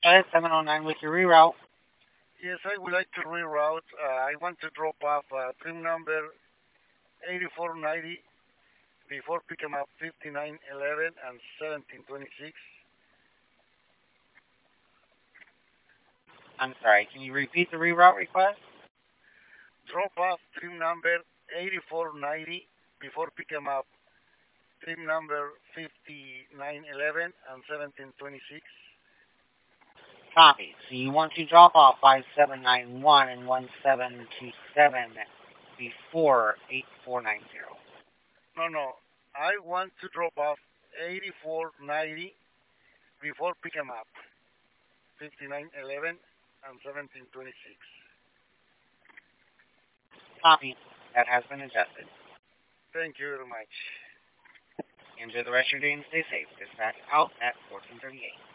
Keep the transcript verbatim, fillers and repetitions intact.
ahead, seven oh nine with your reroute. Yes, I would like to reroute. Uh, I want to drop off uh, trim number eighty-four ninety before picking up fifty-nine eleven and seventeen twenty-six. I'm sorry, can you repeat the reroute request? Drop off trim number eighty-four ninety before picking up trim number fifty-nine eleven and seventeen twenty-six. Copy. So you want to drop off five seven nine one and one seven two seven before eight four nine zero. No, no. I want to drop off eighty-four ninety before picking up fifty-nine eleven and seventeen twenty-six. Copy. That has been adjusted. Thank you very much. Enjoy the rest of your day and stay safe. Dispatch out at fourteen thirty-eight.